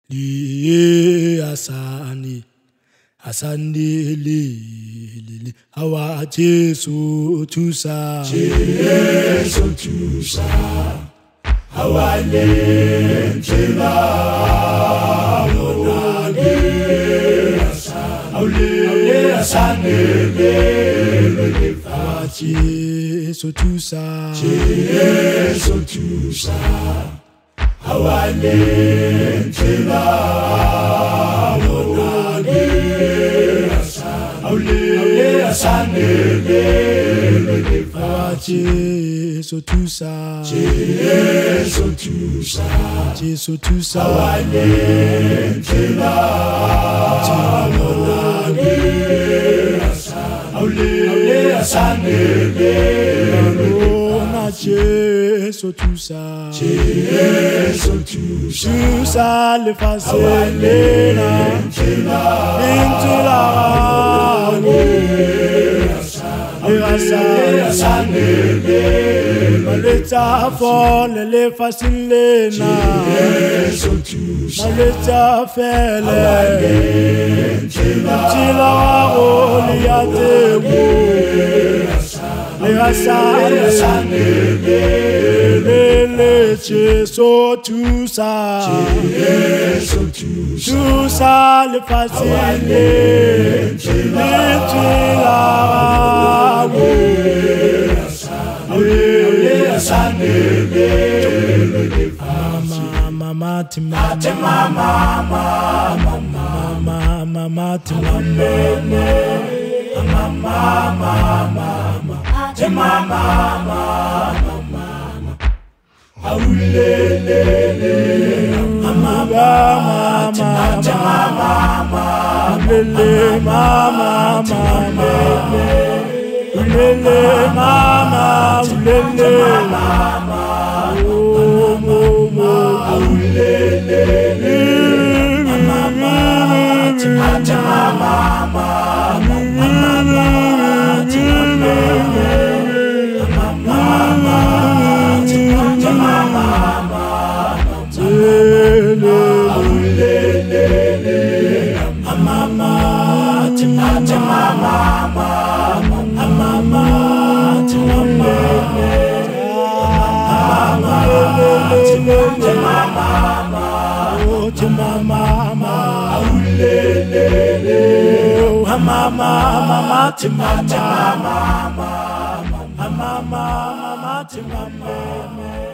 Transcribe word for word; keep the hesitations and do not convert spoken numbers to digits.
li asani asani li li awa Jesu tusa Jesu tusa awa le tela onani asani le asani le le Jesu tusa Jesu tusa awa le tela onani asani le asani le le Jesu tusa Jesu tusa Jesu tusa awa le tela onani asani le asani le na Jesu tusa Jesu tusa tusa le faselena intula le asani maleta fole le faselena Jesu tusa maleta fele intila oli yatebu le asani le Jesu tusa Jesu tusa tusa le fasile intila mama mati mama mama mama mati mama mama mama mama aulele mama mama mama lele mama mama lele mama lele mama oh mama aulele mama mama mama mama mama